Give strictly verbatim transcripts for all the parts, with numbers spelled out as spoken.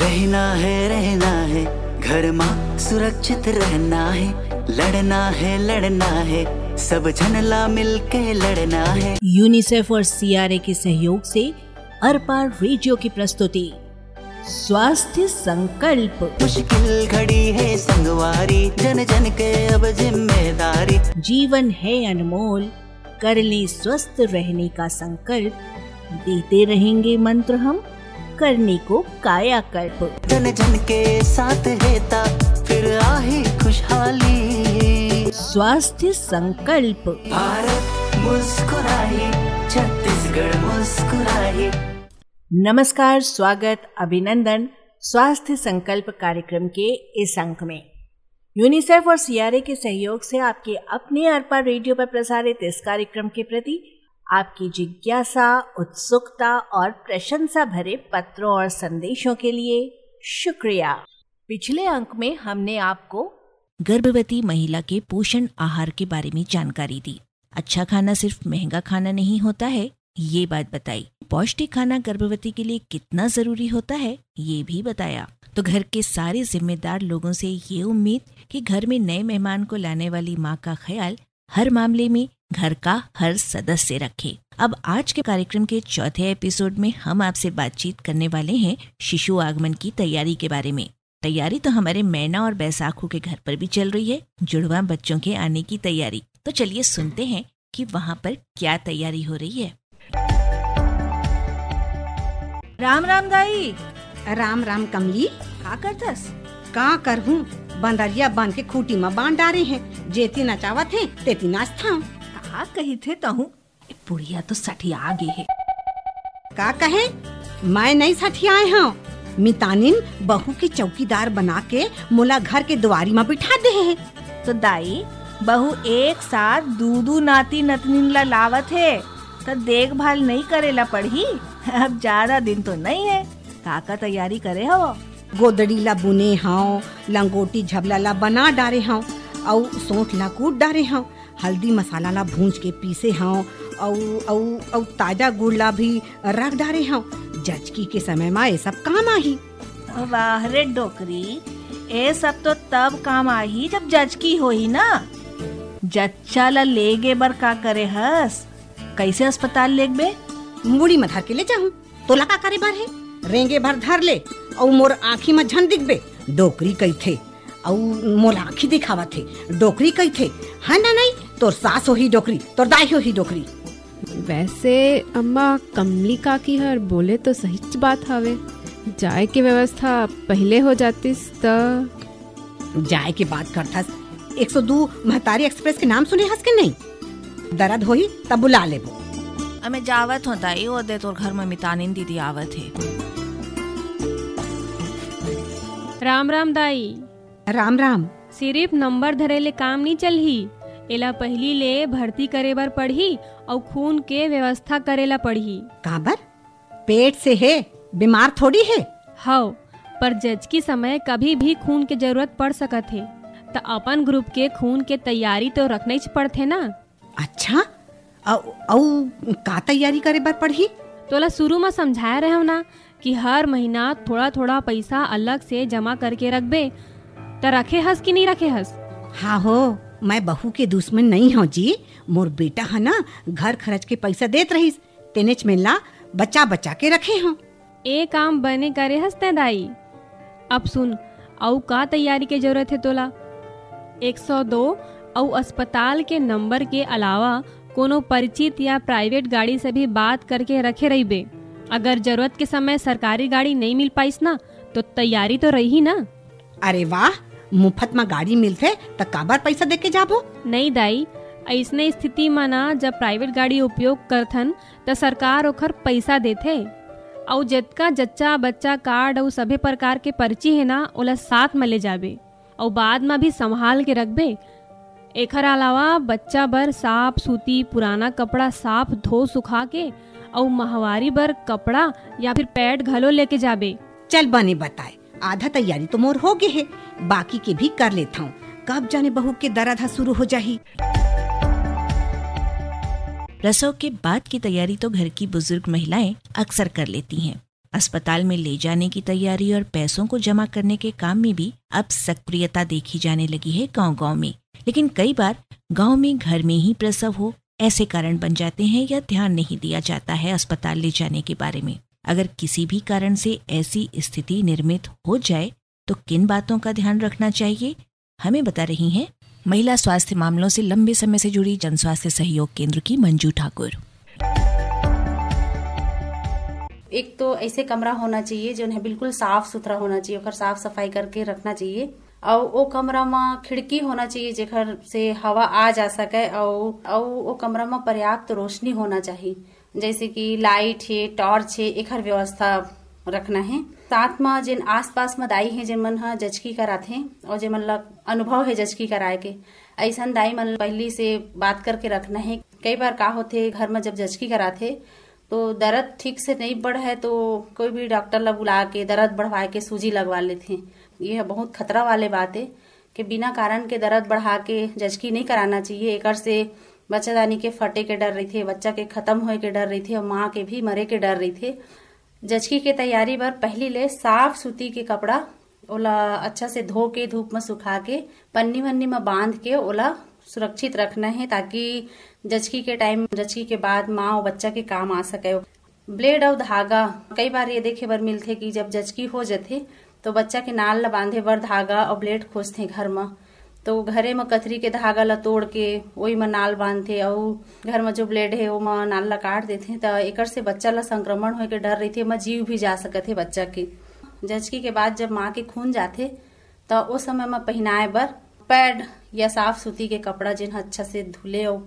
रहना है रहना है घर में सुरक्षित रहना है, लड़ना है लड़ना है सब झनला मिलके लड़ना है। यूनिसेफ और सीआरए के सहयोग से अरपार रेडियो की प्रस्तुति स्वास्थ्य संकल्प। मुश्किल घड़ी है संगवारी, जन जन के अब जिम्मेदारी। जीवन है अनमोल, कर ले स्वस्थ रहने का संकल्प। देते रहेंगे मंत्र हम, करने को कायाकल्प। जन जन के साथ रहता फिर आही खुशहाली। स्वास्थ्य संकल्प। भारत मुस्कुराए, छत्तीसगढ़ मुस्कुराए। नमस्कार, स्वागत, अभिनंदन स्वास्थ्य संकल्प कार्यक्रम के इस अंक में। यूनिसेफ और सीआरए के सहयोग से आपके अपने अरपार रेडियो पर प्रसारित इस कार्यक्रम के प्रति आपकी जिज्ञासा, उत्सुकता और प्रशंसा भरे पत्रों और संदेशों के लिए शुक्रिया। पिछले अंक में हमने आपको गर्भवती महिला के पोषण आहार के बारे में जानकारी दी। अच्छा खाना सिर्फ महंगा खाना नहीं होता है, ये बात बताई। पौष्टिक खाना गर्भवती के लिए कितना जरूरी होता है, ये भी बताया। तो घर के सारे जिम्मेदार लोगों से ये उम्मीद कि घर में नए मेहमान को लाने वाली माँ का ख्याल हर मामले में घर का हर सदस्य रखे। अब आज के कार्यक्रम के चौथे एपिसोड में हम आपसे बातचीत करने वाले हैं शिशु आगमन की तैयारी के बारे में। तैयारी तो हमारे मैना और बैसाखू के घर पर भी चल रही है, जुड़वा बच्चों के आने की तैयारी। तो चलिए सुनते हैं कि वहाँ पर क्या तैयारी हो रही है। राम राम दाई। राम राम कमली। का करतस? का करहूँ, बंदरिया बन के खूटी में बांध डारे हैं। जेती नचावत है तेती नाचता। का कही थे तहूँ, बुढ़िया तो सठिया गे है। का कहे, मैं नहीं सठियाए हूँ। मितानिन बहू के चौकीदार बना के मोला घर के द्वारी में बिठा दे है। तो दाई, बहू एक साथ दूदू नाती नतनीन ला लावत है तो देखभाल नहीं करेला पड़ी। अब ज्यादा दिन तो नहीं है। काका तैयारी करे हो? गोदड़ी ला बुने हाउ, लंगोटी झबला ला बना डारे हाउ, औ सोंठ ला कूट डारे हाउ, हल्दी मसाला ला भूंज के पीसे हाउ, औ औ औ ताजा गुड़ ला भी रख डारे हाउ। जचकी के समय में ये सब काम आही। वाह रे डोकरी, ये सब तो तब काम आही जब जचकी होही ना। जच्चा ला लेगे बर का करे हस? कैसे अस्पताल लेग बे? मुड़ी में धर के ले जाऊं। तोला का करे बार है? रेंगे भर धर ले और मोर आँखी में झन दिख बे। डोकरी कही थे और मोर आँखी दिखावा थे। डोकरी कही थे हाँ ना नहीं, तोर सास हो ही डोकरी, तोर दाई हो ही डोकरी। वैसे अम्मा, कमली काकी हर बोले तो सही बात हवे। जाए की व्यवस्था पहले हो जातीस त। जाए की बात करथस। एक सौ दो महतारी एक्सप्रेस के नाम सुने हस के नहीं? दर्द होई तब बुला लेबो। हमें जावत होता ही वो दे तोर घर में मितानिन दीदी आवत है। राम राम दाई। राम राम। सिर्फ नंबर धरेले काम नहीं चलही, एला पहली ले भर्ती करे बर पढ़ी और खून के व्यवस्था करेला पढ़ी। काबर? पेट से है, बीमार थोड़ी है। हाउ, पर जज की समय कभी भी खून के जरूरत पड़ सकत है, तो अपन ग्रुप के खून के तैयारी तो रखने ही पड़ते ना। अच्छा, औ औ का तैयारी करे बर पढ़ी? तोला शुरू में समझाया रहे हो ना कि हर महीना थोड़ा थोड़ा पैसा अलग से जमा करके रखबे। तो रखे हस कि नहीं रखे हस? हाँ हो, मैं बहू के दुश्मन नहीं हूँ जी। मोर बेटा है ना, घर खर्च के पैसा देत रहीस, तेनेच में ला बचा बचा के रखे हूँ। ए काम बने करे हंसते दाई। अब सुन, औ का तैयारी के जरूरत है तोला? एक सौ दो और अस्पताल के नंबर के अलावा कोनो परिचित या प्राइवेट गाड़ी से भी बात करके रखे रहिबे। अगर जरूरत के समय सरकारी गाड़ी नहीं मिल पाइस ना, तो तैयारी तो रही ना। अरे वाह, मुफ्त में गाड़ी मिलते तो काबर पैसा दे के जाबो? नहीं दाई, ऐसने स्थिति में ना जब प्राइवेट गाड़ी उपयोग करथन तो सरकार ओखर पैसा देथे। और जितका जच्चा बच्चा कार्ड और सभी प्रकार के पर्ची है ना, ओला साथ में ले जाबे और बाद में भी संभाल के रखबे। एकर अलावा बच्चा बर साफ सूती पुराना कपड़ा साफ धो सुखा के और महवारी बर कपड़ा या फिर पैड घलो लेके जाबे। चल बने बताए, आधा तैयारी तो मोर हो गए है, बाकी के भी कर लेता हूँ। कब जाने बहू के दर्द शुरू हो जाही। प्रसव के बाद की तैयारी तो घर की बुजुर्ग महिलाएं अक्सर कर लेती हैं, अस्पताल में ले जाने की तैयारी और पैसों को जमा करने के काम में भी अब सक्रियता देखी जाने लगी है गांव-गांव में। लेकिन कई बार गांव में घर में ही प्रसव हो ऐसे कारण बन जाते हैं या ध्यान नहीं दिया जाता है अस्पताल ले जाने के बारे में। अगर किसी भी कारण से ऐसी स्थिति निर्मित हो जाए तो किन बातों का ध्यान रखना चाहिए, हमें बता रही हैं महिला स्वास्थ्य मामलों से लंबे समय से जुड़ी जन स्वास्थ्य सहयोग केंद्र की मंजू ठाकुर। एक तो ऐसे कमरा होना चाहिए जो है बिल्कुल साफ सुथरा होना चाहिए, ओकर साफ सफाई करके रखना चाहिए। और वो कमरा में खिड़की होना चाहिए जेकर से हवा आ जा सके और और वो कमरा में पर्याप्त रोशनी होना चाहिए, जैसे कि लाइट है, टॉर्च है, एकर व्यवस्था रखना है। साथ में जिन आसपास में दाई है जिन मन ह जचकी कराते हैं और जिन मन अनुभव है जचकी कराए के, ऐसा दाई मन पहले से बात करके रखना है। कई बार का होते घर में जब जचकी कराते तो दर्द ठीक से नहीं बढ़ है तो कोई भी डॉक्टर ला बुला के दर्द बढ़वा के सूजी लगवा लेते हैं। यह बहुत खतरा वाले बात है कि बिना कारण के दर्द बढ़ा के जचकी नहीं कराना चाहिए। एकर से बच्चादानी के फटे के डर रही थे, बच्चा के खत्म होए के डर रही थे और माँ के भी मरे के डर रही थे। जचकी के तैयारी बर पहली ले साफ सूती के कपड़ा ओला अच्छा से धो के धूप में सुखा के पन्नी वन्नी में बांध के ओला सुरक्षित रखना है ताकि जचकी के टाइम जचकी के बाद माँ और बच्चा के काम आ सके। ब्लेड और धागा कई बार ये देखे बर मिलते कि जब जचकी हो जाते तो बच्चा के नाल ला बांधे बर धागा और ब्लेड खोजते घर में, तो घरे में कतरी के धागा ला तोड़ के वही में नाल बांधते और घर में जो ब्लेड है वो में नाल ला काट देते। तो एकर से बच्चा ला संक्रमण होए के डर रही थे, में जीव भी जा सकते बच्चा के। जचकी के बाद जब माँ के खून जाते तो उस समय में पहनाए बर पैड या साफ सूती के कपड़ा जिन अच्छा से धुले। और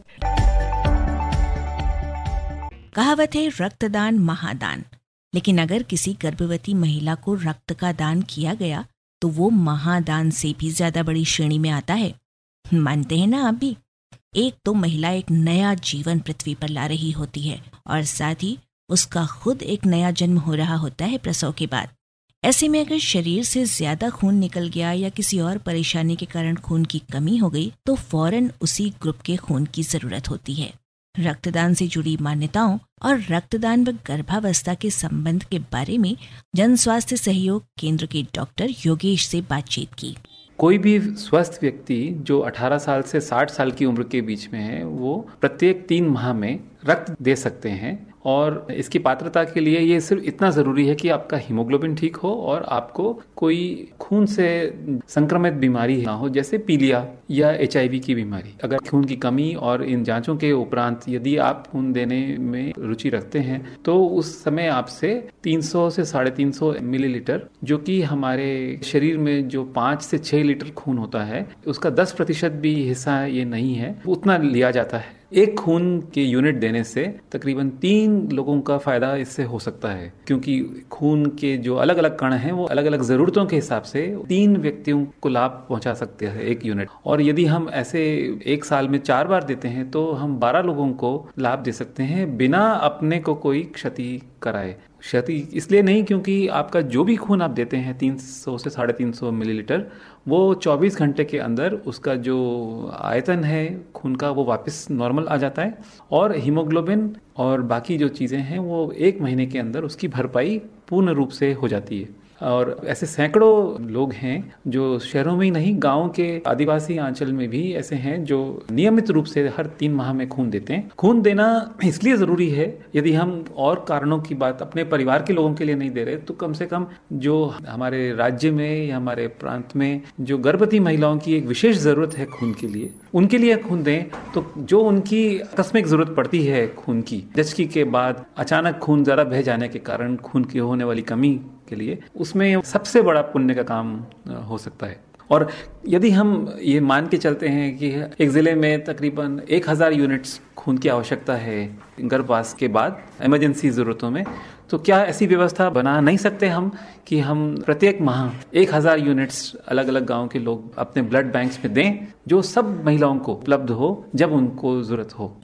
कहावत है रक्तदान महादान, लेकिन अगर किसी गर्भवती महिला को रक्त का दान किया गया तो वो महादान से भी ज्यादा बड़ी श्रेणी में आता है। मानते हैं ना आप भी? एक तो महिला एक नया जीवन पृथ्वी पर ला रही होती है और साथ ही उसका खुद एक नया जन्म हो रहा होता है प्रसव के बाद। ऐसे में अगर शरीर से ज्यादा खून निकल गया या किसी और परेशानी के कारण खून की कमी हो गई तो फौरन उसी ग्रुप के खून की जरूरत होती है। रक्तदान से जुड़ी मान्यताओं और रक्तदान व गर्भावस्था के संबंध के बारे में जन स्वास्थ्य सहयोग केंद्र के डॉक्टर योगेश से बातचीत की। कोई भी स्वस्थ व्यक्ति जो अठारह साल से साठ साल की उम्र के बीच में है वो प्रत्येक तीन माह में रक्त दे सकते हैं और इसकी पात्रता के लिए ये सिर्फ इतना ज़रूरी है कि आपका हीमोग्लोबिन ठीक हो और आपको कोई खून से संक्रमित बीमारी ना हो, जैसे पीलिया या एचआईवी की बीमारी। अगर खून की कमी और इन जांचों के उपरांत यदि आप खून देने में रुचि रखते हैं तो उस समय आपसे तीन सौ से साढ़े तीन सौ मिलीलीटर, जो कि हमारे शरीर में जो पाँच से छः लीटर खून होता है उसका दस प्रतिशत भी हिस्सा ये नहीं है, उतना लिया जाता है। एक खून के यूनिट देने से तकरीबन तीन लोगों का फायदा इससे हो सकता है, क्योंकि खून के जो अलग अलग कण हैं वो अलग अलग जरूरतों के हिसाब से तीन व्यक्तियों को लाभ पहुंचा सकते हैं एक यूनिट। और यदि हम ऐसे एक साल में चार बार देते हैं तो हम बारह लोगों को लाभ दे सकते हैं बिना अपने को कोई क्षति कराए। क्षति इसलिए नहीं क्योंकि आपका जो भी खून आप देते हैं तीन सौ से साढ़े तीन सौ मिलीलीटर, वो चौबीस घंटे के अंदर उसका जो आयतन है खून का वो वापस नॉर्मल आ जाता है और हीमोग्लोबिन और बाकी जो चीज़ें हैं वो एक महीने के अंदर उसकी भरपाई पूर्ण रूप से हो जाती है। और ऐसे सैकड़ों लोग हैं जो शहरों में ही नहीं गांव के आदिवासी आंचल में भी ऐसे हैं जो नियमित रूप से हर तीन माह में खून देते हैं। खून देना इसलिए ज़रूरी है, यदि हम और कारणों की बात अपने परिवार के लोगों के लिए नहीं दे रहे तो कम से कम जो हमारे राज्य में या हमारे प्रांत में जो गर्भवती महिलाओं की एक विशेष ज़रूरत है खून के लिए, उनके लिए खून दें। तो जो उनकी आकस्मिक ज़रूरत पड़ती है खून की, जचकी के बाद अचानक खून ज़्यादा बह जाने के कारण खून की होने वाली कमी के लिए, उसमें सबसे बड़ा पुण्य का काम हो सकता है। और यदि हम ये मान के चलते हैं कि एक जिले में तकरीबन एक हजार यूनिट्स खून की आवश्यकता है गर्भवास के बाद इमरजेंसी ज़रूरतों में, तो क्या ऐसी व्यवस्था बना नहीं सकते हम कि हम प्रत्येक माह एक हजार यूनिट्स अलग अलग गांव के लोग अपने ब्लड बैंक्स में दें, जो सब महिलाओं को उपलब्ध हो जब उनको ज़रूरत हो।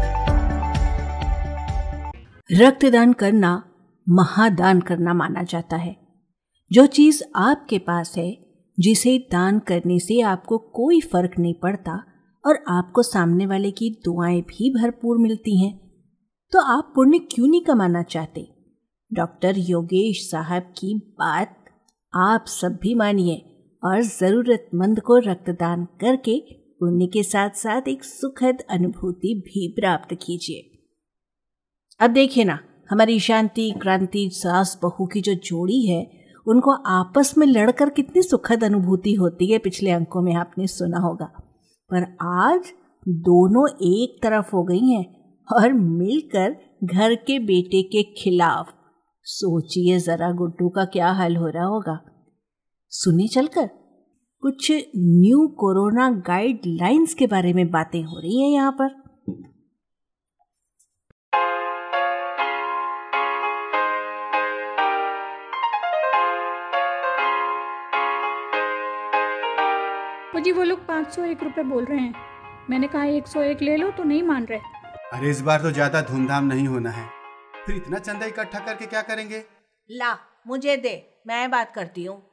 रक्तदान करना महादान करना माना जाता है। जो चीज़ आपके पास है, जिसे दान करने से आपको कोई फर्क नहीं पड़ता और आपको सामने वाले की दुआएं भी भरपूर मिलती हैं, तो आप पुण्य क्यों नहीं कमाना चाहते? डॉक्टर योगेश साहब की बात आप सब भी मानिए और ज़रूरतमंद को रक्तदान करके पुण्य के साथ साथ एक सुखद अनुभूति भी प्राप्त कीजिए। अब देखिए ना, हमारी शांति क्रांति सास बहू की जो जोड़ी है उनको आपस में लड़कर कितनी सुखद अनुभूति होती है, पिछले अंकों में आपने सुना होगा। पर आज दोनों एक तरफ हो गई हैं और मिलकर घर के बेटे के खिलाफ। सोचिए जरा गुड्डू का क्या हाल हो रहा होगा। सुनिए चलकर, कुछ न्यू कोरोना गाइडलाइंस के बारे में बातें हो रही हैं यहाँ पर। जी वो लोग पाँच सौ एक रुपए बोल रहे हैं। मैंने कहा एक सौ एक ले लो तो नहीं मान रहे। अरे इस बार तो ज्यादा धूमधाम नहीं होना है, फिर इतना चंदा इकट्ठा करके क्या करेंगे? ला मुझे दे, मैं बात करती हूँ।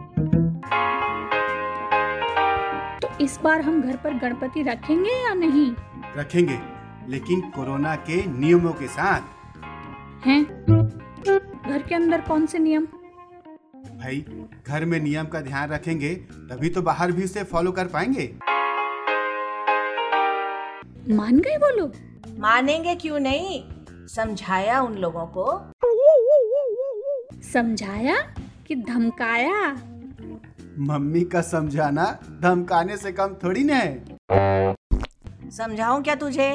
तो इस बार हम घर पर गणपति रखेंगे या नहीं? रखेंगे, लेकिन कोरोना के नियमों के साथ। हैं? घर के अंदर कौन से नियम? भाई घर में नियम का ध्यान रखेंगे तभी तो बाहर भी उसे फॉलो कर पाएंगे। मान गए वो लोग? मानेंगे क्यों नहीं, समझाया उन लोगों को। समझाया कि धमकाया? मम्मी का समझाना धमकाने से कम थोड़ी ना है। समझाऊं क्या तुझे?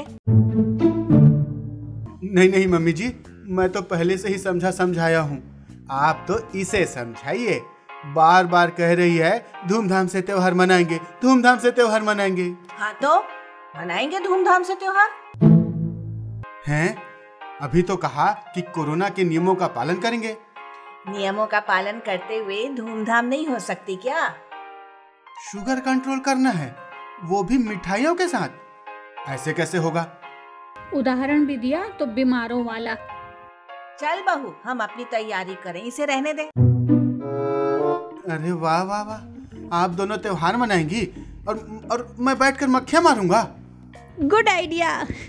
नहीं नहीं मम्मी जी, मैं तो पहले से ही समझा समझाया हूँ, आप तो इसे समझाइए। बार बार कह रही है धूमधाम से त्योहार मनाएंगे, धूमधाम से त्योहार मनाएंगे। हाँ तो मनाएंगे धूमधाम से त्योहार। हैं? अभी तो कहा कि कोरोना के नियमों का पालन करेंगे। नियमों का पालन करते हुए धूमधाम नहीं हो सकती क्या? शुगर कंट्रोल करना है, वो भी मिठाइयों के साथ। ऐसे कैसे होगा? उदाहरण भी दिया तो बीमारों वाला। चल बहू, हम अपनी तैयारी करें, इसे रहने दे। अरे वाह वाह वाह, आप दोनों त्योहार मनाएंगी और और मैं बैठकर मक्खियां मारूंगा। Good idea.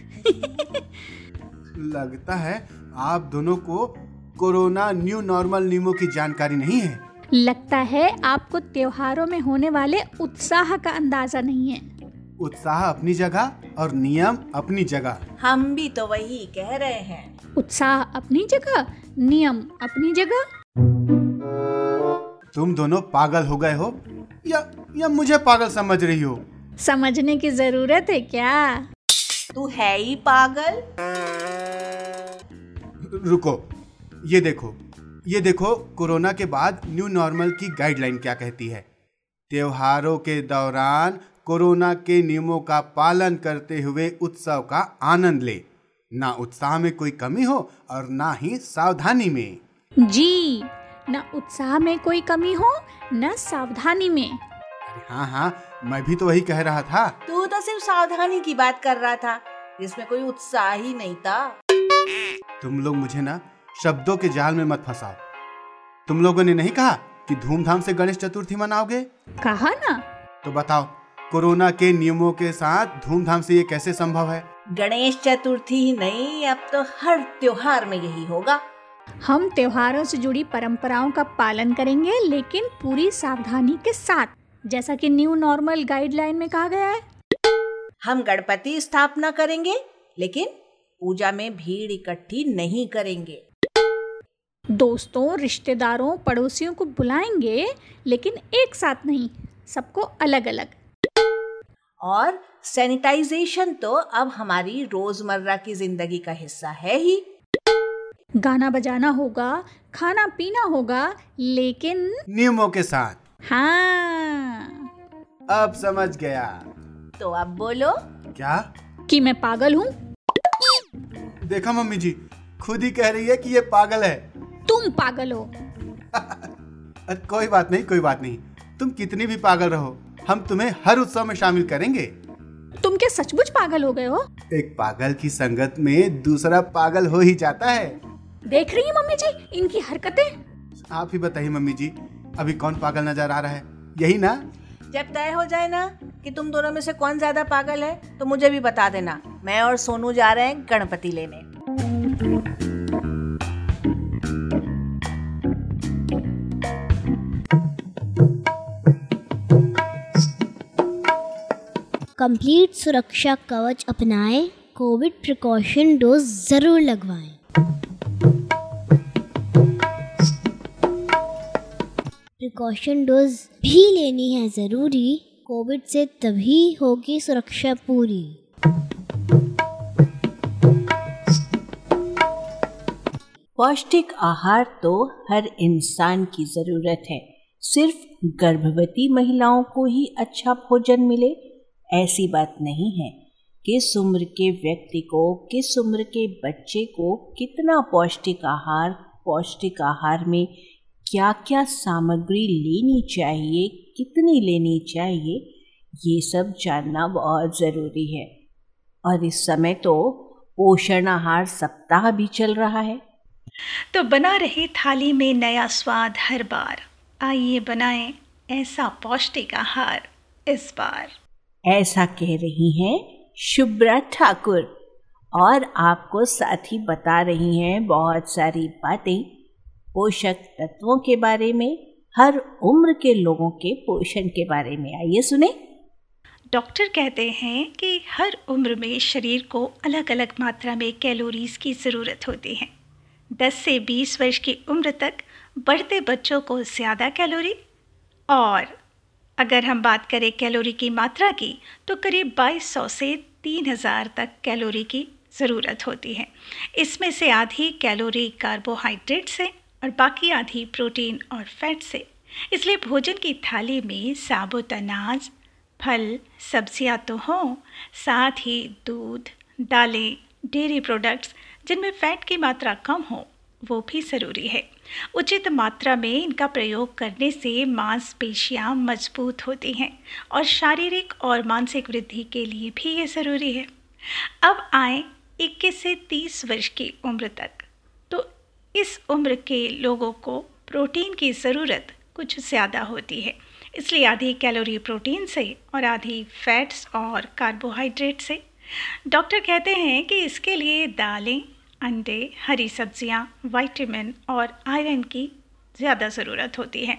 लगता है आप दोनों को कोरोना न्यू नॉर्मल नियमों की जानकारी नहीं है। लगता है आपको त्योहारों में होने वाले उत्साह का अंदाजा नहीं है। उत्साह अपनी जगह और नियम अपनी जगह। हम भी तो वही कह रहे हैं। उत्साह अपनी जगह, नियम अपनी जगह। तुम दोनों पागल हो गए हो या या मुझे पागल समझ रही हो? समझने की जरूरत है क्या? तू है ही पागल। रुको, ये देखो ये देखो कोरोना के बाद न्यू नॉर्मल की गाइडलाइन क्या कहती है। त्योहारों के दौरान कोरोना के नियमों का पालन करते हुए उत्सव का आनंद ले। ना उत्साह में कोई कमी हो और ना ही सावधानी में। जी, ना उत्साह में कोई कमी हो ना सावधानी में। हाँ हाँ, मैं भी तो वही कह रहा था। तू तो सिर्फ सावधानी की बात कर रहा था, जिसमें कोई उत्साह ही नहीं था। तुम लोग मुझे ना शब्दों के जाल में मत फंसाओ। तुम लोगों ने नहीं कहा कि धूमधाम से गणेश चतुर्थी मनाओगे? कहा ना। तो बताओ, कोरोना के नियमों के साथ धूमधाम से ये कैसे संभव है? गणेश चतुर्थी ही नहीं, अब तो हर त्योहार में यही होगा। हम त्योहारों से जुड़ी परंपराओं का पालन करेंगे, लेकिन पूरी सावधानी के साथ, जैसा कि न्यू नॉर्मल गाइडलाइन में कहा गया है। हम गणपति स्थापना करेंगे, लेकिन पूजा में भीड़ इकट्ठी नहीं करेंगे। दोस्तों, रिश्तेदारों, पड़ोसियों को बुलाएंगे, लेकिन एक साथ नहीं, सबको अलग अलग। और सैनिटाइजेशन तो अब हमारी रोजमर्रा की जिंदगी का हिस्सा है ही। गाना बजाना होगा, खाना पीना होगा, लेकिन नियमों के साथ। हाँ, अब समझ गया। तो अब बोलो। क्या? कि मैं पागल हूँ? देखा मम्मी जी, खुद ही कह रही है कि ये पागल है। तुम पागल हो। कोई बात नहीं, कोई बात नहीं। तुम कितनी भी पागल रहो, हम तुम्हें हर उत्सव में शामिल करेंगे। तुम क्या सचमुच पागल हो गए हो? एक पागल की संगत में दूसरा पागल हो ही जाता है। देख रही है मम्मी जी इनकी हरकतें। आप ही बताइए मम्मी जी, अभी कौन पागल नजर आ रहा है? यही ना? जब तय हो जाए ना कि तुम दोनों में से कौन ज्यादा पागल है, तो मुझे भी बता देना। मैं और सोनू जा रहे हैं गणपति लेने। कंप्लीट सुरक्षा कवच अपनाएं, कोविड प्रिकॉशन डोज जरूर लगवाएं। प्रिकॉशन डोज भी लेनी है ज़रूरी, कोविड से तभी होगी सुरक्षा पूरी। पौष्टिक आहार तो हर इंसान की ज़रूरत है। सिर्फ गर्भवती महिलाओं को ही अच्छा भोजन मिले ऐसी बात नहीं है। किस उम्र के व्यक्ति को, किस उम्र के बच्चे को कितना पौष्टिक आहार, पौष्टिक आहार में क्या क्या सामग्री लेनी चाहिए, कितनी लेनी चाहिए, ये सब जानना बहुत ज़रूरी है। और इस समय तो पोषण आहार सप्ताह भी चल रहा है। तो बना रहे थाली में नया स्वाद हर बार, आइए बनाएं ऐसा पौष्टिक आहार इस बार। ऐसा कह रही हैं शुभ्रा ठाकुर, और आपको साथ ही बता रही हैं बहुत सारी बातें पोषक तत्वों के बारे में, हर उम्र के लोगों के पोषण के बारे में। आइए सुने। डॉक्टर कहते हैं कि हर उम्र में शरीर को अलग अलग मात्रा में कैलोरीज की ज़रूरत होती है। दस से बीस वर्ष की उम्र तक बढ़ते बच्चों को ज़्यादा कैलोरी, और अगर हम बात करें कैलोरी की मात्रा की तो करीब बाईस सौ से तीन हज़ार तक कैलोरी की ज़रूरत होती है। इसमें से आधी कैलोरी कार्बोहाइड्रेट से और बाकी आधी प्रोटीन और फैट से। इसलिए भोजन की थाली में साबुत अनाज, फल, सब्जियां तो हों, साथ ही दूध, दालें, डेयरी प्रोडक्ट्स जिनमें फ़ैट की मात्रा कम हो वो भी ज़रूरी है। उचित मात्रा में इनका प्रयोग करने से मांसपेशियां मजबूत होती हैं और शारीरिक और मानसिक वृद्धि के लिए भी ये ज़रूरी है। अब आए इक्कीस से तीस वर्ष की उम्र तक, तो इस उम्र के लोगों को प्रोटीन की ज़रूरत कुछ ज़्यादा होती है। इसलिए आधी कैलोरी प्रोटीन से और आधी फैट्स और कार्बोहाइड्रेट से। डॉक्टर कहते हैं कि इसके लिए दालें, अंडे, हरी सब्जियां, विटामिन और आयरन की ज़्यादा ज़रूरत होती है।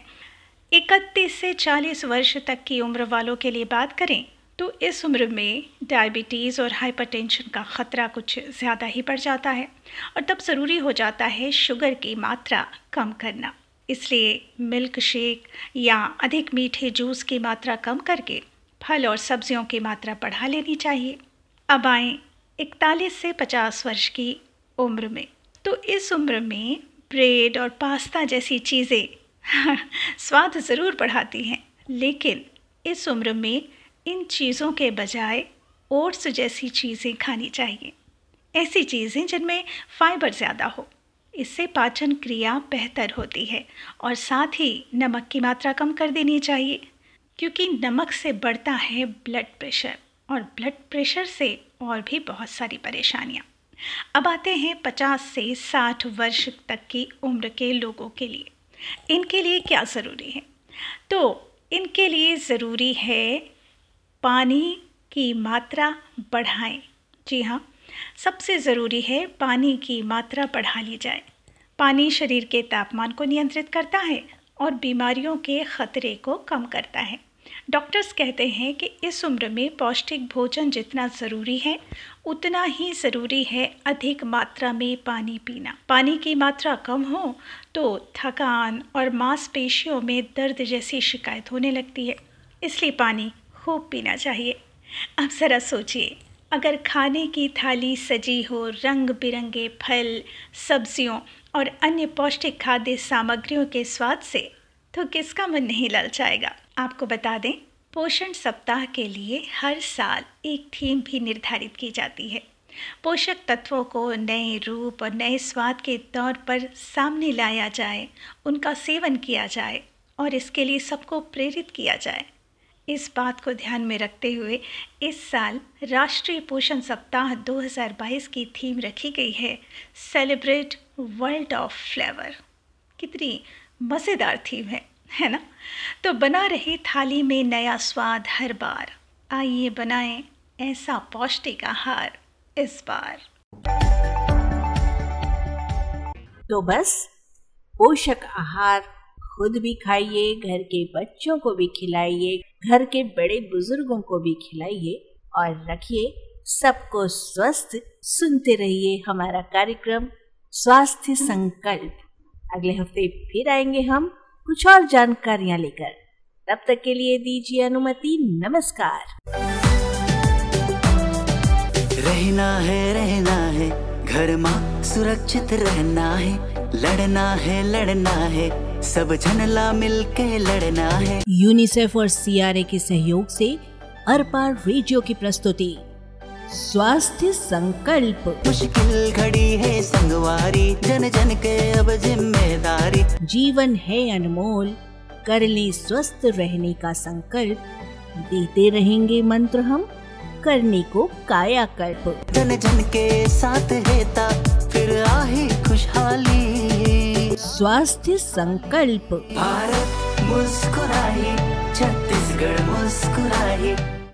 इकतीस से चालीस वर्ष तक की उम्र वालों के लिए बात करें तो इस उम्र में डायबिटीज़ और हाइपरटेंशन का ख़तरा कुछ ज़्यादा ही बढ़ जाता है, और तब ज़रूरी हो जाता है शुगर की मात्रा कम करना। इसलिए मिल्क शेक या अधिक मीठे जूस की मात्रा कम करके फल और सब्जियों की मात्रा बढ़ा लेनी चाहिए। अब आएँ इकतालीस से पचास वर्ष की उम्र में, तो इस उम्र में ब्रेड और पास्ता जैसी चीज़ें स्वाद ज़रूर बढ़ाती हैं, लेकिन इस उम्र में इन चीज़ों के बजाय ओट्स जैसी चीज़ें खानी चाहिए। ऐसी चीज़ें जिनमें फाइबर ज़्यादा हो। इससे पाचन क्रिया बेहतर होती है, और साथ ही नमक की मात्रा कम कर देनी चाहिए, क्योंकि नमक से बढ़ता है ब्लड प्रेशर, और ब्लड प्रेशर से और भी बहुत सारी परेशानियाँ। अब आते हैं पचास से साठ वर्ष तक की उम्र के लोगों के लिए। इनके लिए क्या ज़रूरी है? तो इनके लिए ज़रूरी है पानी की मात्रा बढ़ाएं। जी हाँ, सबसे ज़रूरी है पानी की मात्रा बढ़ा ली जाए। पानी शरीर के तापमान को नियंत्रित करता है और बीमारियों के ख़तरे को कम करता है। डॉक्टर्स कहते हैं कि इस उम्र में पौष्टिक भोजन जितना ज़रूरी है, उतना ही ज़रूरी है अधिक मात्रा में पानी पीना। पानी की मात्रा कम हो तो थकान और मांसपेशियों में दर्द जैसी शिकायत होने लगती है। इसलिए पानी खूब पीना चाहिए। अब ज़रा सोचिए, अगर खाने की थाली सजी हो रंग बिरंगे फल, सब्जियों और अन्य पौष्टिक खाद्य सामग्रियों के स्वाद से, तो किसका मन नहीं ललचाएगा। आपको बता दें, पोषण सप्ताह के लिए हर साल एक थीम भी निर्धारित की जाती है। पोषक तत्वों को नए रूप और नए स्वाद के तौर पर सामने लाया जाए, उनका सेवन किया जाए और इसके लिए सबको प्रेरित किया जाए। इस बात को ध्यान में रखते हुए इस साल राष्ट्रीय पोषण सप्ताह दो हज़ार बाईस की थीम रखी गई है, सेलिब्रेट वर्ल्ड ऑफ फ्लेवर। कितनी मज़ेदार थीम है, है ना? तो बना रहे थाली में नया स्वाद हर बार, आइए बनाएं ऐसा पौष्टिक आहार इस बार। तो बस पोषक आहार खुद भी खाइए, घर के बच्चों को भी खिलाइए, घर के बड़े बुजुर्गों को भी खिलाइए, और रखिए सबको स्वस्थ। सुनते रहिए हमारा कार्यक्रम स्वास्थ्य संकल्प। अगले हफ्ते फिर आएंगे हम कुछ और जानकारियां लेकर। तब तक के लिए दीजिए अनुमति। नमस्कार। रहना है रहना है घर माँ सुरक्षित रहना है, लड़ना है लड़ना है सब झनला मिलके लड़ना है। यूनिसेफ और सीआरए के सहयोग से अरपार रेडियो की प्रस्तुति स्वास्थ्य संकल्प। मुश्किल घड़ी है संगवारी, जन जन के अब जिम्मेदारी। जीवन है अनमोल, कर ले स्वस्थ रहने का संकल्प। देते रहेंगे मंत्र हम, करने को कायाकल्प। जन जन के साथ रहता फिर आही खुशहाली। स्वास्थ्य संकल्प। भारत मुस्कुराए, छत्तीसगढ़ मुस्कुराए।